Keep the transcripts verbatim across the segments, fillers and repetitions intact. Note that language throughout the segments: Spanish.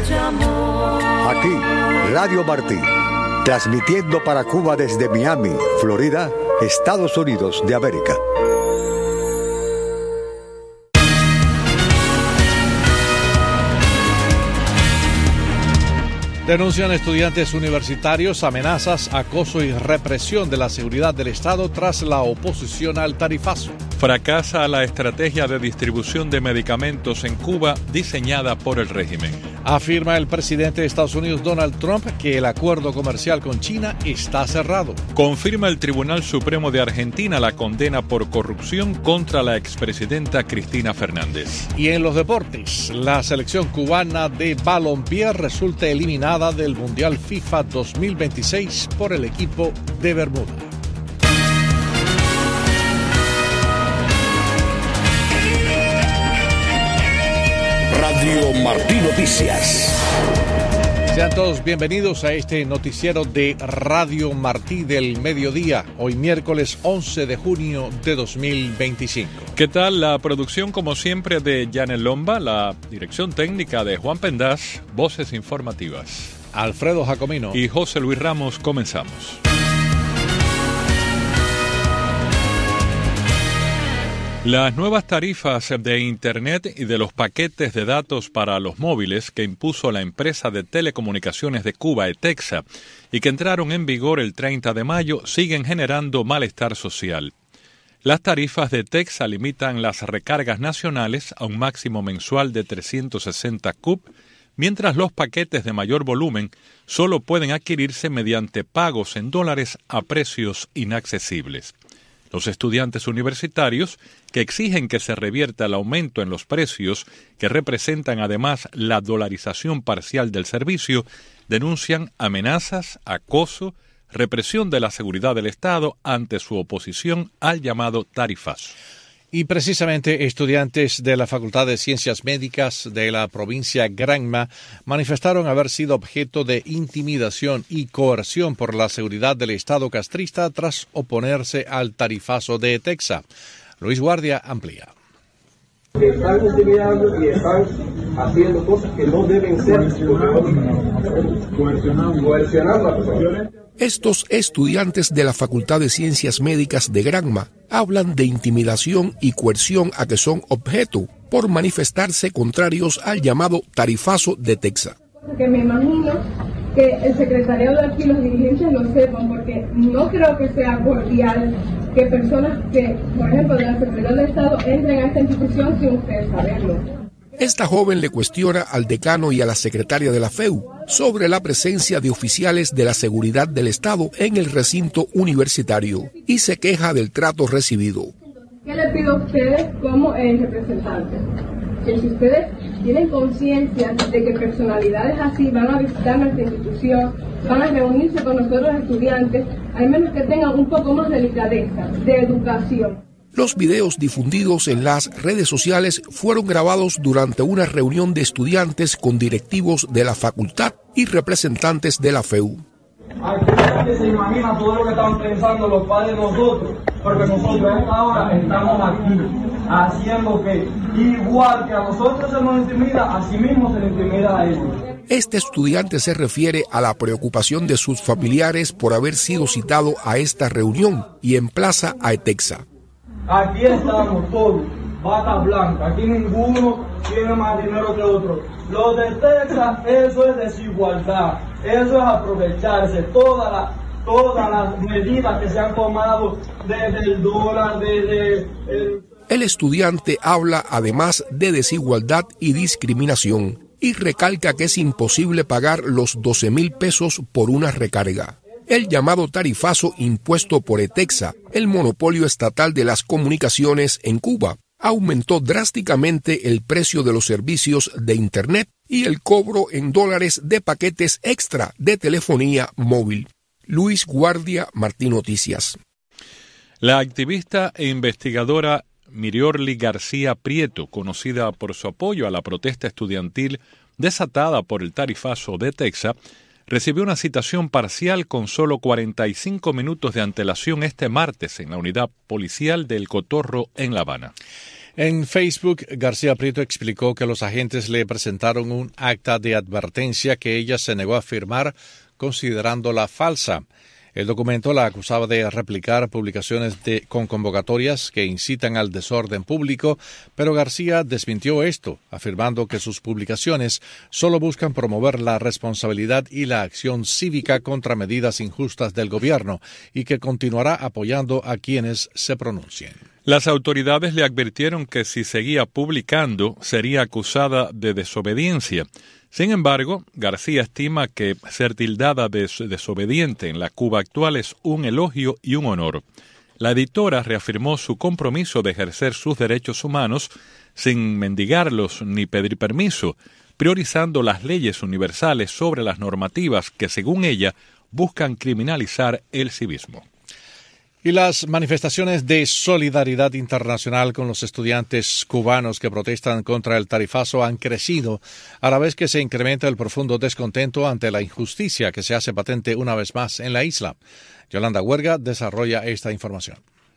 Aquí, Radio Martí, transmitiendo para Cuba desde Miami, Florida, Estados Unidos de América. Denuncian estudiantes universitarios amenazas, acoso y represión de la seguridad del Estado tras la oposición al tarifazo. Fracasa la estrategia de distribución de medicamentos en Cuba diseñada por el régimen. Afirma el presidente de Estados Unidos, Donald Trump, que el acuerdo comercial con China está cerrado. Confirma el Tribunal Supremo de Argentina la condena por corrupción contra la expresidenta Cristina Fernández. Y en los deportes, la selección cubana de balompié resulta eliminada del Mundial FIFA dos mil veintiséis por el equipo de Bermuda. Radio Martí Noticias. Sean todos bienvenidos a este noticiero de Radio Martí del mediodía, hoy miércoles once de junio de dos mil veinticinco. ¿Qué tal? La producción, como siempre, de Yanel Lomba, la dirección técnica de Juan Pendaz, voces informativas Alfredo Jacomino y José Luis Ramos. Comenzamos. Las nuevas tarifas de Internet y de los paquetes de datos para los móviles que impuso la empresa de telecomunicaciones de Cuba, ETEXA, y que entraron en vigor el treinta de mayo, siguen generando malestar social. Las tarifas de ETEXA limitan las recargas nacionales a un máximo mensual de trescientos sesenta C U P, mientras los paquetes de mayor volumen solo pueden adquirirse mediante pagos en dólares a precios inaccesibles. Los estudiantes universitarios, que exigen que se revierta el aumento en los precios, que representan además la dolarización parcial del servicio, denuncian amenazas, acoso, represión de la seguridad del Estado ante su oposición al llamado tarifazo. Y precisamente estudiantes de la Facultad de Ciencias Médicas de la provincia Granma manifestaron haber sido objeto de intimidación y coerción por la seguridad del Estado castrista tras oponerse al tarifazo de ETEXA. Luis Guardia amplía. Están intimidando y están haciendo cosas que no deben ser, coercionando a personas. Estos estudiantes de la Facultad de Ciencias Médicas de Granma hablan de intimidación y coerción a que son objeto por manifestarse contrarios al llamado tarifazo de ETEXA. Que me imagino que el secretariado de aquí, los dirigentes lo sepan, porque no creo que sea cordial que personas que, por ejemplo, de la Secretaría de Estado entren a esta institución sin ustedes saberlo. Esta joven le cuestiona al decano y a la secretaria de la F E U sobre la presencia de oficiales de la seguridad del Estado en el recinto universitario y se queja del trato recibido. ¿Qué le pido a ustedes como eh, representantes? Que si ustedes tienen conciencia de que personalidades así van a visitar nuestra institución, van a reunirse con nosotros los estudiantes, al menos que tengan un poco más de delicadeza, de educación. Los videos difundidos en las redes sociales fueron grabados durante una reunión de estudiantes con directivos de la facultad y representantes de la F E U. Aquí nadie se imagina todo lo que están pensando los padres de nosotros, porque nosotros a esta hora estamos aquí haciendo que igual que a nosotros se nos intimida, así mismo se les intimida a ellos. Este estudiante se refiere a la preocupación de sus familiares por haber sido citado a esta reunión y emplaza a ETEXA. Aquí estamos todos, bata blanca, aquí ninguno tiene más dinero que otro. Los de Texas, eso es desigualdad, eso es aprovecharse, todas las todas las medidas que se han tomado desde el dólar, desde el... El estudiante habla además de desigualdad y discriminación y recalca que es imposible pagar los doce mil pesos por una recarga. El llamado tarifazo impuesto por ETEXA, el monopolio estatal de las comunicaciones en Cuba, aumentó drásticamente el precio de los servicios de Internet y el cobro en dólares de paquetes extra de telefonía móvil. Luis Guardia, Martí Noticias. La activista e investigadora Miriorli García Prieto, conocida por su apoyo a la protesta estudiantil desatada por el tarifazo de ETEXA, recibió una citación parcial con solo cuarenta y cinco minutos de antelación este martes en la unidad policial del Cotorro en La Habana. En Facebook, García Prieto explicó que los agentes le presentaron un acta de advertencia que ella se negó a firmar considerándola falsa. El documento la acusaba de replicar publicaciones de, con convocatorias que incitan al desorden público, pero García desmintió esto, afirmando que sus publicaciones solo buscan promover la responsabilidad y la acción cívica contra medidas injustas del gobierno y que continuará apoyando a quienes se pronuncien. Las autoridades le advirtieron que si seguía publicando sería acusada de desobediencia. Sin embargo, García estima que ser tildada de desobediente en la Cuba actual es un elogio y un honor. La editora reafirmó su compromiso de ejercer sus derechos humanos sin mendigarlos ni pedir permiso, priorizando las leyes universales sobre las normativas que, según ella, buscan criminalizar el civismo. Y las manifestaciones de solidaridad internacional con los estudiantes cubanos que protestan contra el tarifazo han crecido, a la vez que se incrementa el profundo descontento ante la injusticia que se hace patente una vez más en la isla. Yolanda Huerga desarrolla esta información.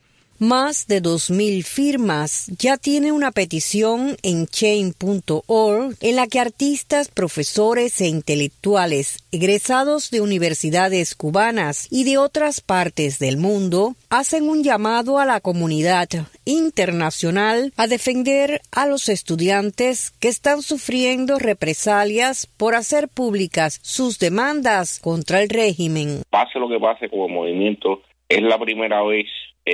Más de dos mil firmas ya tiene una petición en chain punto org en la que artistas, profesores e intelectuales egresados de universidades cubanas y de otras partes del mundo hacen un llamado a la comunidad internacional a defender a los estudiantes que están sufriendo represalias por hacer públicas sus demandas contra el régimen. Pase lo que pase como movimiento, es la primera vez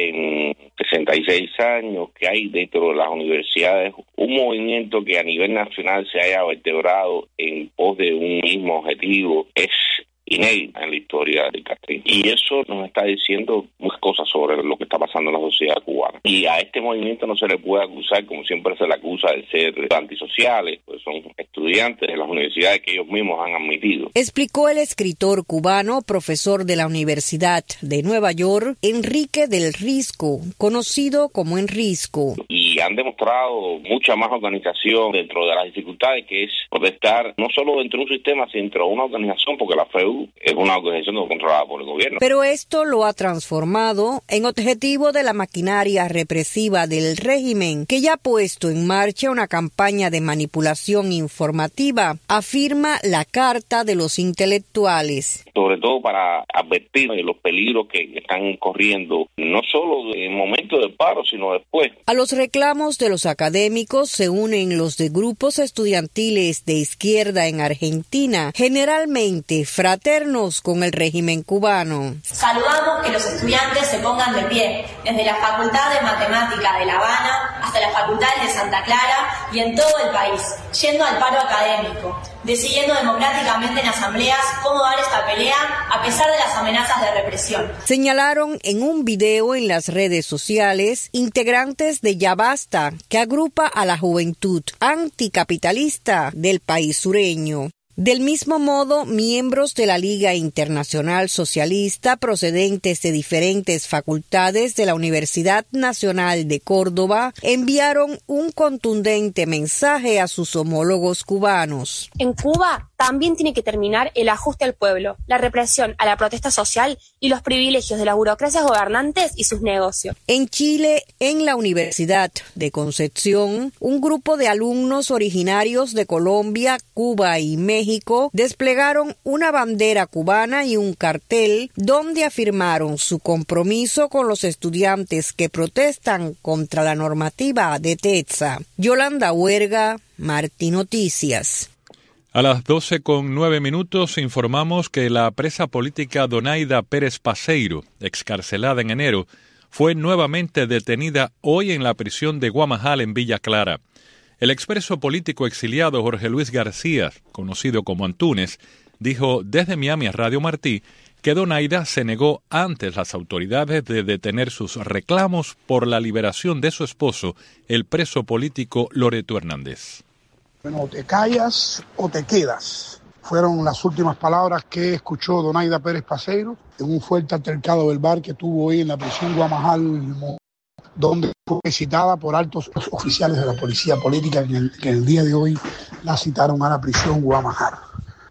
en sesenta y seis años que hay dentro de las universidades un movimiento que a nivel nacional se haya vertebrado en pos de un mismo objetivo. Es inédita en la historia del Castrín. Y eso nos está diciendo muchas cosas sobre lo que está pasando en la sociedad cubana. Y a este movimiento no se le puede acusar, como siempre se le acusa, de ser antisociales, pues son estudiantes de las universidades que ellos mismos han admitido. Explicó el escritor cubano, profesor de la Universidad de Nueva York, Enrique del Risco, conocido como Enrisco. Y han demostrado mucha más organización dentro de las dificultades, que es protestar no solo dentro de un sistema, sino dentro de una organización, porque la F E U es una organización controlada por el gobierno. Pero esto lo ha transformado en objetivo de la maquinaria represiva del régimen, que ya ha puesto en marcha una campaña de manipulación informativa, afirma la Carta de los Intelectuales. Sobre todo para advertir de los peligros que están corriendo, no solo en momentos de paro, sino después. A los reclamos de los académicos se unen los de grupos estudiantiles de izquierda en Argentina, generalmente fraternos con el régimen cubano. Saludamos que los estudiantes se pongan de pie, desde la Facultad de Matemática de La Habana hasta las facultades de Santa Clara y en todo el país, yendo al paro académico, decidiendo democráticamente en asambleas cómo dar esta pelea a pesar de las amenazas de represión. Señalaron en un video en las redes sociales integrantes de Ya Basta, que agrupa a la juventud anticapitalista del país sureño. Del mismo modo, miembros de la Liga Internacional Socialista procedentes de diferentes facultades de la Universidad Nacional de Córdoba enviaron un contundente mensaje a sus homólogos cubanos. En Cuba también tiene que terminar el ajuste al pueblo, la represión a la protesta social y los privilegios de las burocracias gobernantes y sus negocios. En Chile, en la Universidad de Concepción, un grupo de alumnos originarios de Colombia, Cuba y México desplegaron una bandera cubana y un cartel donde afirmaron su compromiso con los estudiantes que protestan contra la normativa de TETSA. Yolanda Huerga, Martí Noticias. A las doce con nueve minutos informamos que la presa política Donaida Pérez Paseiro, excarcelada en enero, fue nuevamente detenida hoy en la prisión de Guamajal en Villa Clara. El expreso político exiliado Jorge Luis García, conocido como Antúnez, dijo desde Miami a Radio Martí que Donaida se negó ante las autoridades de detener sus reclamos por la liberación de su esposo, el preso político Loreto Hernández. Bueno, o te callas o te quedas. Fueron las últimas palabras que escuchó Donaida Pérez Paseiro en un fuerte altercado verbal que tuvo hoy en la prisión Guamajal, donde fue citada por altos oficiales de la policía política que en el, que el día de hoy la citaron a la prisión Guamajal.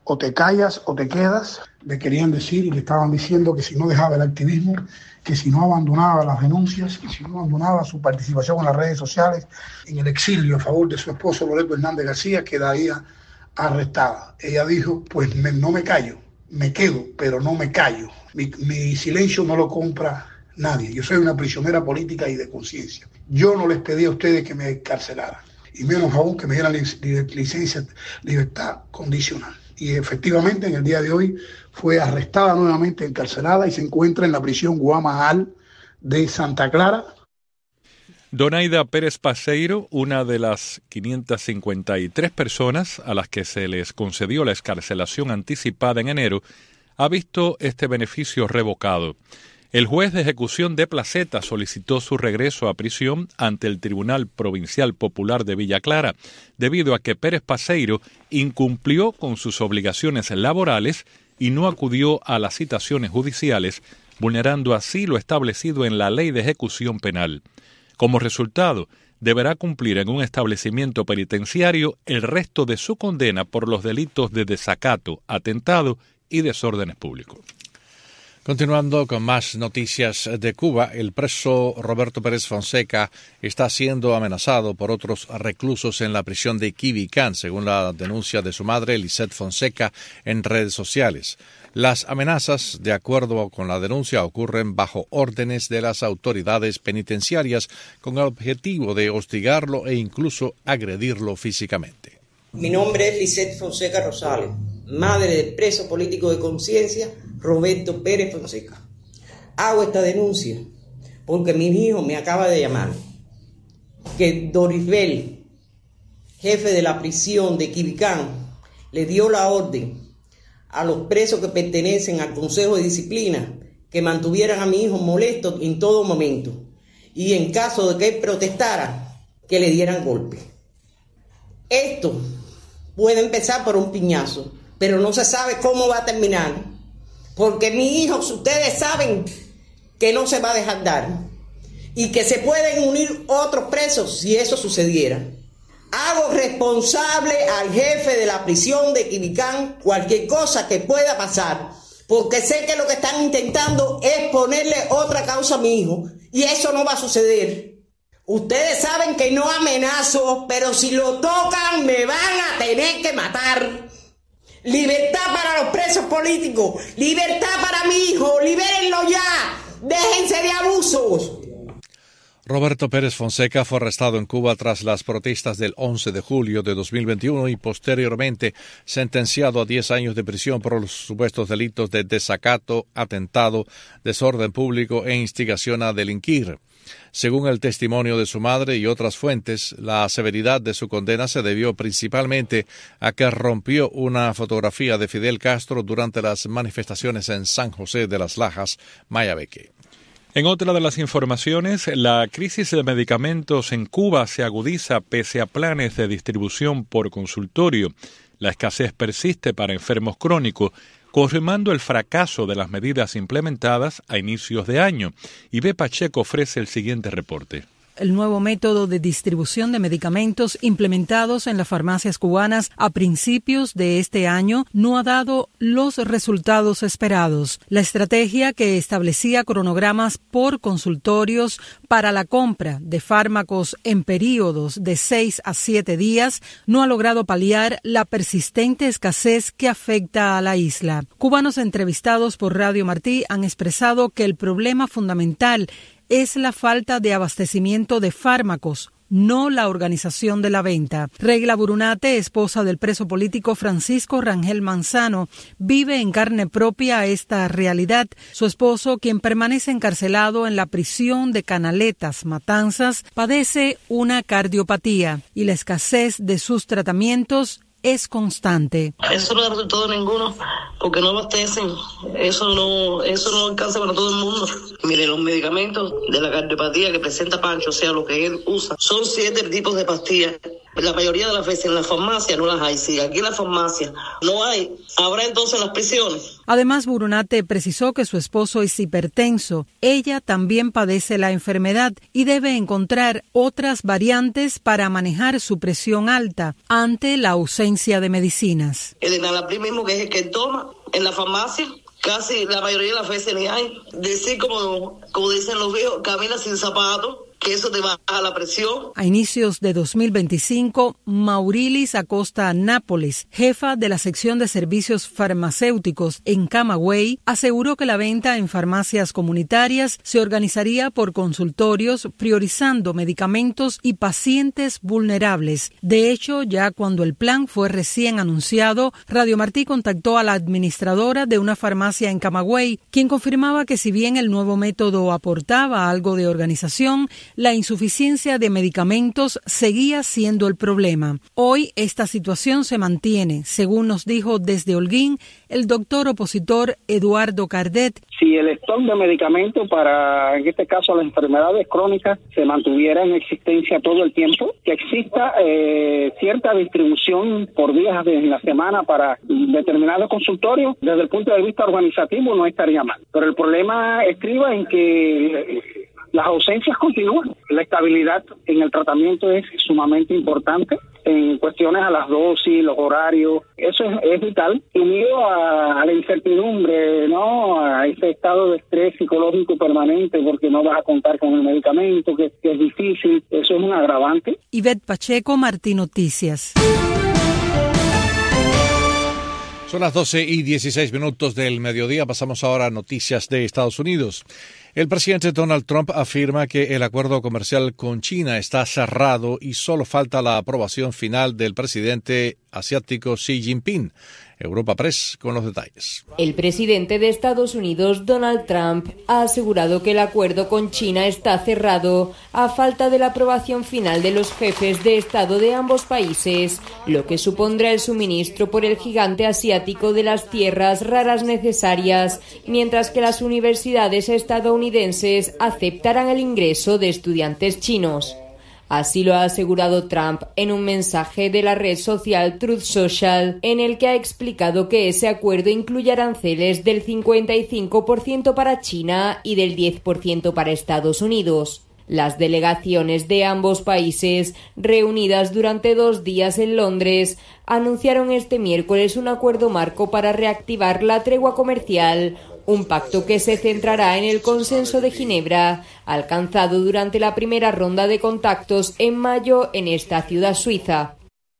o te callas o te quedas. Le querían decir y le estaban diciendo que si no dejaba el activismo, que si no abandonaba las denuncias, que si no abandonaba su participación en las redes sociales, en el exilio a favor de su esposo Loreto Hernández García, quedaría arrestada. Ella dijo, pues me, no me callo, me quedo, pero no me callo. Mi, mi silencio no lo compra nadie. Yo soy una prisionera política y de conciencia. Yo no les pedí a ustedes que me encarcelaran, y menos aún que me dieran licencia, libertad condicional. Y efectivamente en el día de hoy fue arrestada nuevamente, encarcelada, y se encuentra en la prisión Guamajal de Santa Clara. Donaida Pérez Paseiro, una de las quinientas cincuenta y tres personas a las que se les concedió la excarcelación anticipada en enero, ha visto este beneficio revocado. El juez de ejecución de Placeta solicitó su regreso a prisión ante el Tribunal Provincial Popular de Villa Clara, debido a que Pérez Paseiro incumplió con sus obligaciones laborales y no acudió a las citaciones judiciales, vulnerando así lo establecido en la Ley de Ejecución Penal. Como resultado, deberá cumplir en un establecimiento penitenciario el resto de su condena por los delitos de desacato, atentado y desórdenes públicos. Continuando con más noticias de Cuba, el preso Roberto Pérez Fonseca está siendo amenazado por otros reclusos en la prisión de Quibicán, según la denuncia de su madre, Lisette Fonseca, en redes sociales. Las amenazas, de acuerdo con la denuncia, ocurren bajo órdenes de las autoridades penitenciarias con el objetivo de hostigarlo e incluso agredirlo físicamente. Mi nombre es Lisette Fonseca Rosales, madre del preso político de conciencia Roberto Pérez Fonseca. Hago esta denuncia porque mi hijo me acaba de llamar que Dorisbel, jefe de la prisión de Quibicán, le dio la orden a los presos que pertenecen al Consejo de Disciplina que mantuvieran a mi hijo molesto en todo momento y en caso de que él protestara, que le dieran golpe. Esto puede empezar por un piñazo, pero no se sabe cómo va a terminar, porque mi hijo, ustedes saben que no se va a dejar dar y que se pueden unir otros presos si eso sucediera. Hago responsable al jefe de la prisión de Quibicán cualquier cosa que pueda pasar, porque sé que lo que están intentando es ponerle otra causa a mi hijo y eso no va a suceder. Ustedes saben que no amenazo, pero si lo tocan me van a tener que matar. Libertad para los presos políticos, libertad para mi hijo, libérenlo ya, déjense de abusos. Roberto Pérez Fonseca fue arrestado en Cuba tras las protestas del once de julio de dos mil veintiuno y posteriormente sentenciado a diez años de prisión por los supuestos delitos de desacato, atentado, desorden público e instigación a delinquir. Según el testimonio de su madre y otras fuentes, la severidad de su condena se debió principalmente a que rompió una fotografía de Fidel Castro durante las manifestaciones en San José de las Lajas, Mayabeque. En otra de las informaciones, la crisis de medicamentos en Cuba se agudiza pese a planes de distribución por consultorio. La escasez persiste para enfermos crónicos, confirmando el fracaso de las medidas implementadas a inicios de año. Y B. Pacheco ofrece el siguiente reporte. El nuevo método de distribución de medicamentos implementados en las farmacias cubanas a principios de este año no ha dado los resultados esperados. La estrategia, que establecía cronogramas por consultorios para la compra de fármacos en períodos de seis a siete días, no ha logrado paliar la persistente escasez que afecta a la isla. Cubanos entrevistados por Radio Martí han expresado que el problema fundamental es la falta de abastecimiento de fármacos, no la organización de la venta. Regla Burunate, esposa del preso político Francisco Rangel Manzano, vive en carne propia esta realidad. Su esposo, quien permanece encarcelado en la prisión de Canaletas, Matanzas, padece una cardiopatía y la escasez de sus tratamientos es constante. Eso no da resultado ninguno, porque no abastecen. Eso no, eso no alcanza para todo el mundo. Mire, los medicamentos de la cardiopatía que presenta Pancho, o sea, lo que él usa, son siete tipos de pastillas. La mayoría de las veces en la farmacia no las hay. Si aquí en la farmacia no hay, habrá entonces en las prisiones. Además, Burunate precisó que su esposo es hipertenso. Ella también padece la enfermedad y debe encontrar otras variantes para manejar su presión alta ante la ausencia de medicinas. El enalapril mismo, que es el que toma en la farmacia, casi la mayoría de las veces ni hay. Decir como, como dicen los viejos, camina sin zapatos, que eso te baja la presión. A inicios de dos mil veinticinco, Maurilis Acosta Nápoles, jefa de la sección de servicios farmacéuticos en Camagüey, aseguró que la venta en farmacias comunitarias se organizaría por consultorios, priorizando medicamentos y pacientes vulnerables. De hecho, ya cuando el plan fue recién anunciado, Radio Martí contactó a la administradora de una farmacia en Camagüey, quien confirmaba que si bien el nuevo método aportaba algo de organización, la insuficiencia de medicamentos seguía siendo el problema. Hoy esta situación se mantiene, según nos dijo desde Holguín el doctor opositor Eduardo Cardet. Si el stock de medicamentos para, en este caso, las enfermedades crónicas se mantuviera en existencia todo el tiempo, que exista eh, cierta distribución por días de la semana para determinados consultorios, desde el punto de vista organizativo no estaría mal. Pero el problema estriba en que las ausencias continúan. La estabilidad en el tratamiento es sumamente importante en cuestiones a las dosis, los horarios. Eso es, es vital. Unido a, a la incertidumbre, ¿no? A ese estado de estrés psicológico permanente porque no vas a contar con el medicamento, que, que es difícil. Eso es un agravante. Ivette Pacheco, Martí Noticias. Son las doce y dieciséis minutos del mediodía. Pasamos ahora a noticias de Estados Unidos. El presidente Donald Trump afirma que el acuerdo comercial con China está cerrado y solo falta la aprobación final del presidente asiático Xi Jinping. Europa Press con los detalles. El presidente de Estados Unidos, Donald Trump, ha asegurado que el acuerdo con China está cerrado a falta de la aprobación final de los jefes de Estado de ambos países, lo que supondrá el suministro por el gigante asiático de las tierras raras necesarias, mientras que las universidades estadounidenses aceptarán el ingreso de estudiantes chinos. Así lo ha asegurado Trump en un mensaje de la red social Truth Social, en el que ha explicado que ese acuerdo incluye aranceles del cincuenta y cinco por ciento para China y del diez por ciento para Estados Unidos. Las delegaciones de ambos países, reunidas durante dos días en Londres, anunciaron este miércoles un acuerdo marco para reactivar la tregua comercial, un pacto que se centrará en el consenso de Ginebra, alcanzado durante la primera ronda de contactos en mayo en esta ciudad suiza.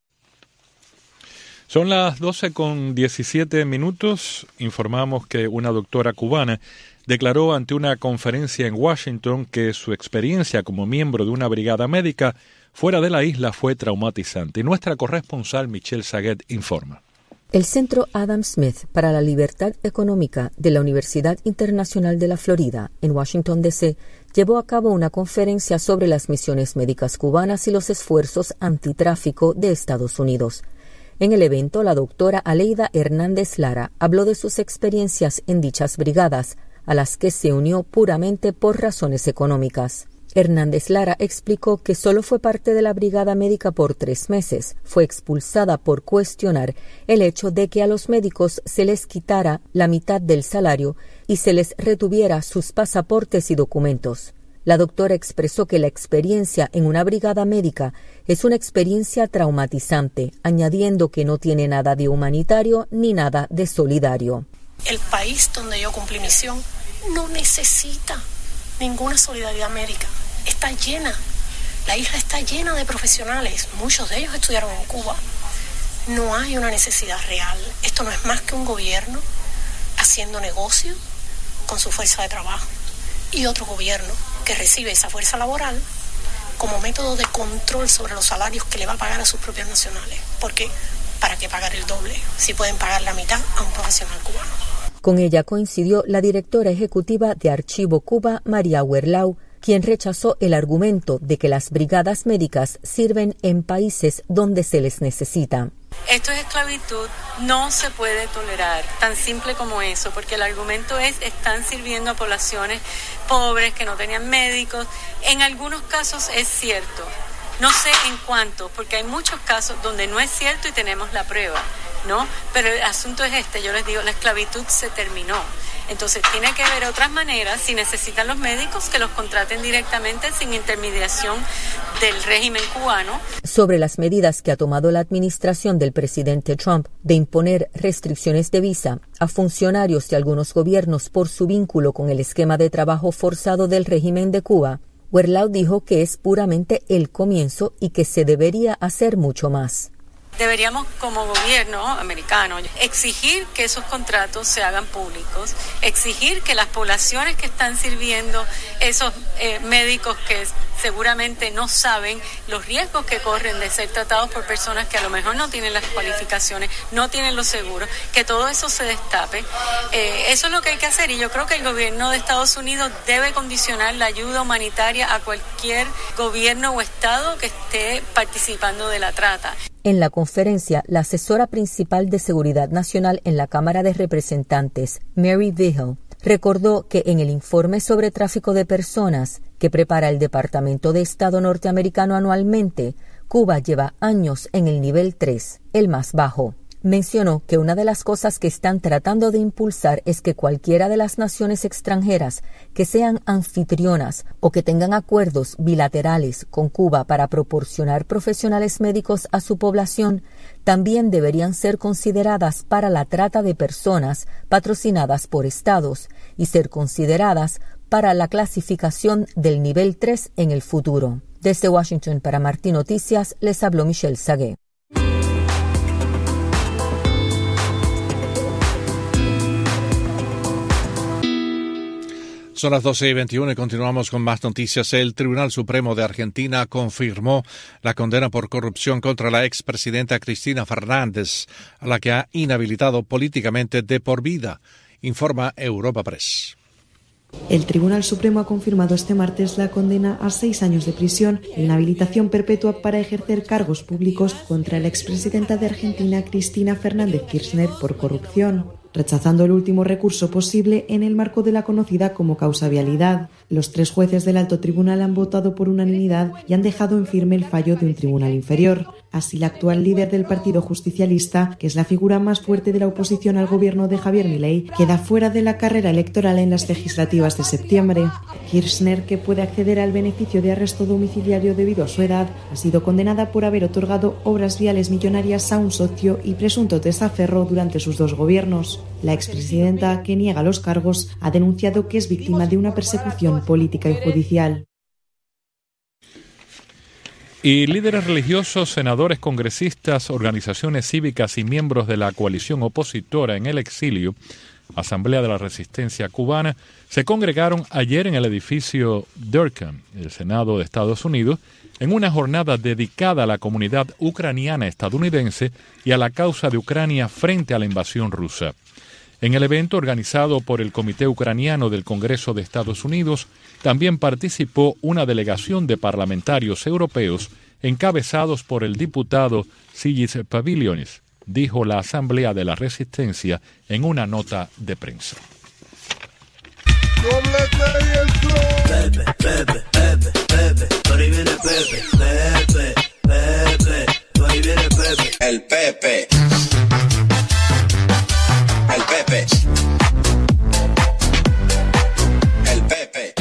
Son las doce con diecisiete minutos. Informamos que una doctora cubana declaró ante una conferencia en Washington que su experiencia como miembro de una brigada médica fuera de la isla fue traumatizante. Y nuestra corresponsal Michelle Saguet informa. El Centro Adam Smith para la Libertad Económica de la Universidad Internacional de la Florida, en Washington, D C, llevó a cabo una conferencia sobre las misiones médicas cubanas y los esfuerzos antitráfico de Estados Unidos. En el evento, la doctora Aleida Hernández Lara habló de sus experiencias en dichas brigadas, a las que se unió puramente por razones económicas. Hernández Lara explicó que solo fue parte de la brigada médica por tres meses. Fue expulsada por cuestionar el hecho de que a los médicos se les quitara la mitad del salario y se les retuviera sus pasaportes y documentos. La doctora expresó que la experiencia en una brigada médica es una experiencia traumatizante, añadiendo que no tiene nada de humanitario ni nada de solidario. El país donde yo cumplí misión no necesita ninguna solidaridad médica. Está llena. La isla está llena de profesionales. Muchos de ellos estudiaron en Cuba. No hay una necesidad real. Esto no es más que un gobierno haciendo negocio con su fuerza de trabajo y otro gobierno que recibe esa fuerza laboral como método de control sobre los salarios que le va a pagar a sus propios nacionales. Porque ¿para qué pagar el doble si pueden pagar la mitad a un profesional cubano? Con ella coincidió la directora ejecutiva de Archivo Cuba, María Huerlau, quien rechazó el argumento de que las brigadas médicas sirven en países donde se les necesita. Esto es esclavitud, no se puede tolerar, tan simple como eso, porque el argumento es, están sirviendo a poblaciones pobres que no tenían médicos. En algunos casos es cierto, No sé en cuánto, porque hay muchos casos donde no es cierto y tenemos la prueba, ¿no? Pero el asunto es este, yo les digo, la esclavitud se terminó. Entonces tiene que haber otras maneras, si necesitan los médicos, que los contraten directamente sin intermediación del régimen cubano. Sobre las medidas que ha tomado la administración del presidente Trump de imponer restricciones de visa a funcionarios de algunos gobiernos por su vínculo con el esquema de trabajo forzado del régimen de Cuba, Werlau dijo que es puramente el comienzo y que se debería hacer mucho más. Deberíamos, como gobierno americano, exigir que esos contratos se hagan públicos, exigir que las poblaciones que están sirviendo, esos eh, médicos que seguramente no saben los riesgos que corren de ser tratados por personas que a lo mejor no tienen las cualificaciones, no tienen los seguros, que todo eso se destape. Eh, eso es lo que hay que hacer, y yo creo que el gobierno de Estados Unidos debe condicionar la ayuda humanitaria a cualquier gobierno o estado que esté participando de la trata. En la conferencia, la asesora principal de Seguridad Nacional en la Cámara de Representantes, Mary Vigil, recordó que en el informe sobre tráfico de personas que prepara el Departamento de Estado norteamericano anualmente, Cuba lleva años en el nivel tres, el más bajo. Mencionó que una de las cosas que están tratando de impulsar es que cualquiera de las naciones extranjeras que sean anfitrionas o que tengan acuerdos bilaterales con Cuba para proporcionar profesionales médicos a su población también deberían ser consideradas para la trata de personas patrocinadas por estados y ser consideradas para la clasificación del nivel tres en el futuro. Desde Washington para Martí Noticias les habló Michelle Sagué. Son las doce y veintiuno y continuamos con más noticias. El Tribunal Supremo de Argentina confirmó la condena por corrupción contra la expresidenta Cristina Fernández, a la que ha inhabilitado políticamente de por vida, informa Europa Press. El Tribunal Supremo ha confirmado este martes la condena a seis años de prisión e inhabilitación perpetua para ejercer cargos públicos contra la expresidenta de Argentina, Cristina Fernández Kirchner, por corrupción, rechazando el último recurso posible en el marco de la conocida como causa vialidad. Los tres jueces del alto tribunal han votado por unanimidad y han dejado en firme el fallo de un tribunal inferior. Así, la actual líder del Partido Justicialista, que es la figura más fuerte de la oposición al gobierno de Javier Milei, queda fuera de la carrera electoral en las legislativas de septiembre. Kirchner, que puede acceder al beneficio de arresto domiciliario debido a su edad, ha sido condenada por haber otorgado obras viales millonarias a un socio y presunto testaferro durante sus dos gobiernos. La expresidenta, que niega los cargos, ha denunciado que es víctima de una persecución política y judicial. Y líderes religiosos, senadores, congresistas, organizaciones cívicas y miembros de la coalición opositora en el exilio, Asamblea de la Resistencia Cubana, se congregaron ayer en el edificio Durham, el Senado de Estados Unidos, en una jornada dedicada a la comunidad ucraniana estadounidense y a la causa de Ucrania frente a la invasión rusa. En el evento organizado por el Comité Ucraniano del Congreso de Estados Unidos, también participó una delegación de parlamentarios europeos encabezados por el diputado Sigis Pavilionis, dijo la Asamblea de la Resistencia en una nota de prensa. Pepe, Pepe, Pepe, Pepe, por ahí viene Pepe, Pepe, Pepe, por ahí viene Pepe. El Pepe. El Pepe. El Pepe.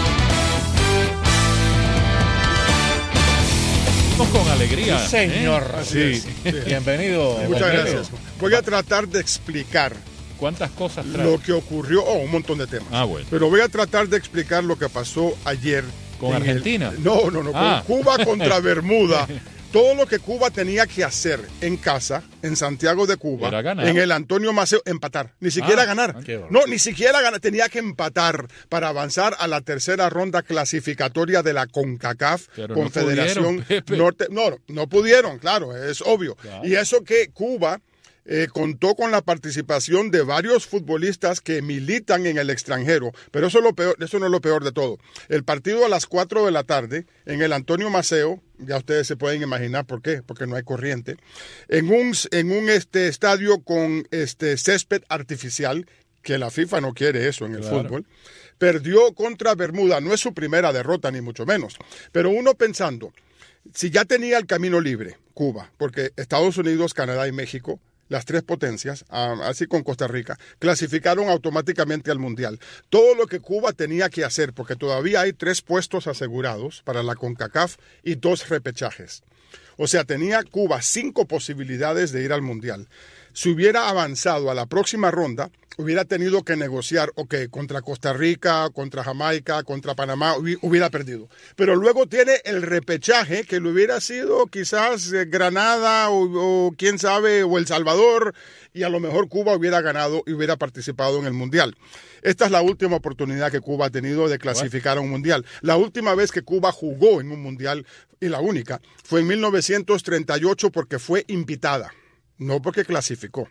Con alegría. Sí, señor. ¿eh? Sí. Sí. Bienvenido. Muchas bienvenido. gracias. Voy a tratar de explicar ¿Cuántas cosas trae? Lo que ocurrió, oh, un montón de temas. Ah, bueno. Pero voy a tratar de explicar lo que pasó ayer. ¿Con Argentina? El, no, no, no, ah. con Cuba contra Bermuda. Todo lo que Cuba tenía que hacer en casa, en Santiago de Cuba, en el Antonio Maceo, empatar. Ni siquiera ah, ganar. No, ni siquiera ganar. Tenía que empatar para avanzar a la tercera ronda clasificatoria de la CONCACAF, Pero Confederación no pudieron, Norte. No, no pudieron, claro, es obvio. Claro. Y eso que Cuba Eh, contó con la participación de varios futbolistas que militan en el extranjero, pero eso, es lo peor, eso no es lo peor de todo. El partido a las cuatro de la tarde en el Antonio Maceo, ya ustedes se pueden imaginar por qué, porque no hay corriente, en un, en un este, estadio con este césped artificial, que la FIFA no quiere eso en el claro. fútbol, perdió contra Bermuda. No es su primera derrota, ni mucho menos, pero uno pensando, si ya tenía el camino libre, Cuba, porque Estados Unidos, Canadá y México, las tres potencias, así con Costa Rica, clasificaron automáticamente al Mundial. Todo lo que Cuba tenía que hacer, porque todavía hay tres puestos asegurados para la CONCACAF y dos repechajes. O sea, tenía Cuba cinco posibilidades de ir al Mundial. Si hubiera avanzado a la próxima ronda, hubiera tenido que negociar, ok, contra Costa Rica, contra Jamaica, contra Panamá, hubiera perdido. Pero luego tiene el repechaje, que lo hubiera sido quizás Granada o, o quién sabe, o El Salvador, y a lo mejor Cuba hubiera ganado y hubiera participado en el Mundial. Esta es la última oportunidad que Cuba ha tenido de clasificar a un Mundial. La última vez que Cuba jugó en un Mundial, y la única, fue en mil novecientos treinta y ocho porque fue invitada. No porque clasificó.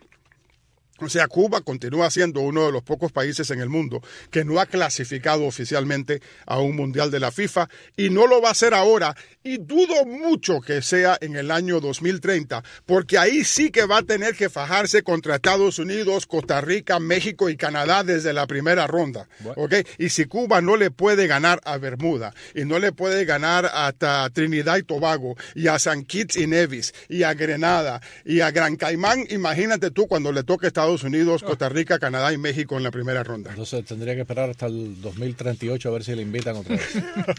O sea, Cuba continúa siendo uno de los pocos países en el mundo que no ha clasificado oficialmente a un mundial de la FIFA y no lo va a hacer ahora. Y dudo mucho que sea en el año dos mil treinta, porque ahí sí que va a tener que fajarse contra Estados Unidos, Costa Rica, México y Canadá desde la primera ronda. ¿Okay? Y si Cuba no le puede ganar a Bermuda y no le puede ganar hasta Trinidad y Tobago y a San Kitts y Nevis y a Grenada y a Gran Caimán, imagínate tú cuando le toque a Estados Unidos, Costa Rica, Canadá y México en la primera ronda. Entonces tendría que esperar hasta el dos mil treinta y ocho a ver si le invitan otra vez.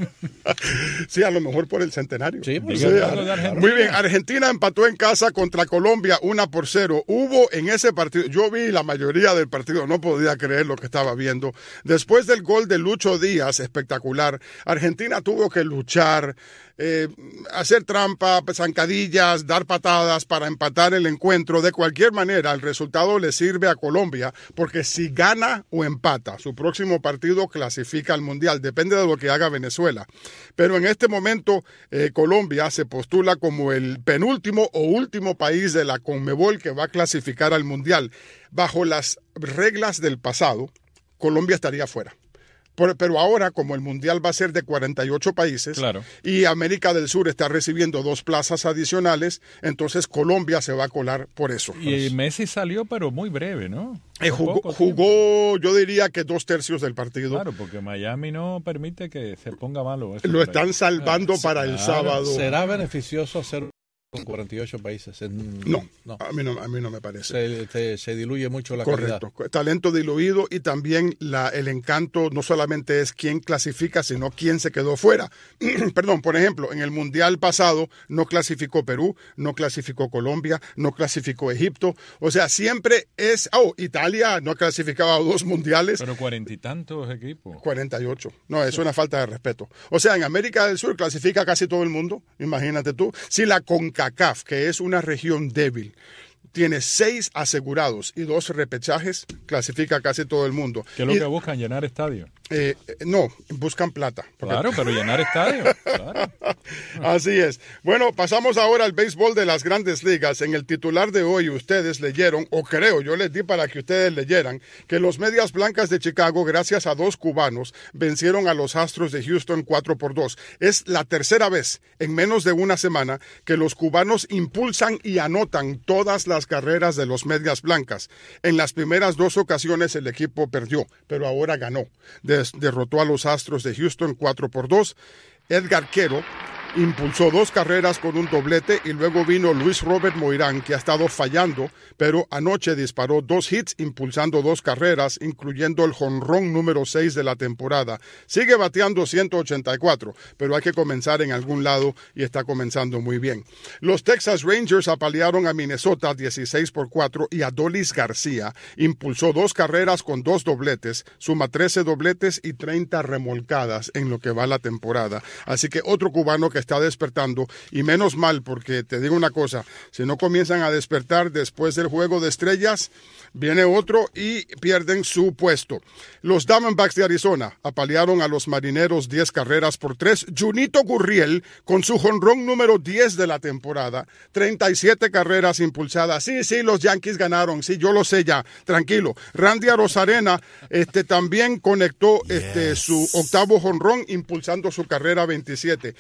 Sí, a lo mejor por el centenario. Sí, sí, muy bien, Argentina empató en casa contra Colombia una por cero. Hubo en ese partido, yo vi la mayoría del partido, no podía creer lo que estaba viendo. Después del gol de Lucho Díaz, espectacular, Argentina tuvo que luchar, Eh, hacer trampa, zancadillas, dar patadas para empatar el encuentro. De cualquier manera, el resultado le sirve a Colombia porque si gana o empata, su próximo partido clasifica al Mundial. Depende de lo que haga Venezuela. Pero en este momento, eh, Colombia se postula como el penúltimo o último país de la CONMEBOL que va a clasificar al Mundial. Bajo las reglas del pasado, Colombia estaría fuera. Pero ahora, como el Mundial va a ser de cuarenta y ocho países, claro, y América del Sur está recibiendo dos plazas adicionales, entonces Colombia se va a colar por eso. Y Messi salió, pero muy breve, ¿no? Eh, jugó, jugó, yo diría que dos tercios del partido. Claro, porque Miami no permite que se ponga malo. Eso Lo están salvando claro, para el claro. sábado. ¿Será beneficioso hacer con cuarenta y ocho países? En, no, no, a mí no, a mí no me parece. Se, te, se diluye mucho la Correcto. calidad. Talento diluido y también la, el encanto no solamente es quién clasifica, sino quién se quedó fuera. Perdón, por ejemplo, en el Mundial pasado no clasificó Perú, no clasificó Colombia, no clasificó Egipto. O sea, siempre es... Oh, Italia no ha clasificado a dos mundiales. Pero cuarenta y tantos equipos. cuarenta y ocho. No, es una falta de respeto. O sea, en América del Sur clasifica casi todo el mundo. Imagínate tú. Si la CONCACAF, que es una región débil, tiene seis asegurados y dos repechajes, clasifica casi todo el mundo. ¿Qué es lo y, que buscan? ¿Llenar estadios? Eh, no, buscan plata. Porque... Claro, pero llenar estadios. Claro. Así es. Bueno, pasamos ahora al béisbol de las Grandes Ligas. En el titular de hoy ustedes leyeron, o creo, yo les di para que ustedes leyeran, que los Medias Blancas de Chicago, gracias a dos cubanos, vencieron a los Astros de Houston cuatro por dos. Es la tercera vez en menos de una semana que los cubanos impulsan y anotan todas las carreras de los Medias Blancas. En las primeras dos ocasiones el equipo perdió, pero ahora ganó. De derrotó a los Astros de Houston cuatro por dos. Edgar Quero impulsó dos carreras con un doblete y luego vino Luis Robert Moirán, que ha estado fallando, pero anoche disparó dos hits impulsando dos carreras, incluyendo el jonrón número seis de la temporada. Sigue bateando ciento ochenta y cuatro, pero hay que comenzar en algún lado y está comenzando muy bien. Los Texas Rangers apalearon a Minnesota dieciséis por cuatro y Adolis García impulsó dos carreras con dos dobletes, suma trece dobletes y treinta remolcadas en lo que va la temporada. Así que otro cubano que está despertando, y menos mal, porque te digo una cosa, si no comienzan a despertar después del Juego de Estrellas, viene otro y pierden su puesto. Los Diamondbacks de Arizona apalearon a los Marineros diez carreras por tres. Junito Gurriel con su jonrón número diez de la temporada, treinta y siete carreras impulsadas. Sí, sí, los Yankees ganaron, sí, yo lo sé ya, tranquilo. Randy Arozarena este, también conectó este, su octavo jonrón impulsando su carrera veintisiete. Y para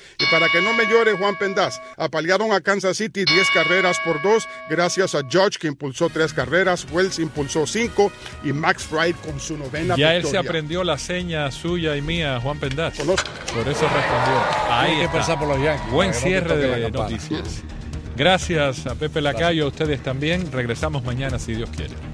que no me llore Juan Pendaz, apalearon a Kansas City diez carreras por dos, gracias a Judge, que impulsó tres carreras, Wells impulsó cinco y Max Fried con su novena ya victoria. Él se aprendió la seña suya y mía, Juan Pendaz. Conozco. Por eso respondió. Ahí Hay que está. pasar por los Yankees. Buen para que no cierre te toque de la campana. noticias. Gracias a Pepe Lacayo, a ustedes también. Regresamos mañana si Dios quiere.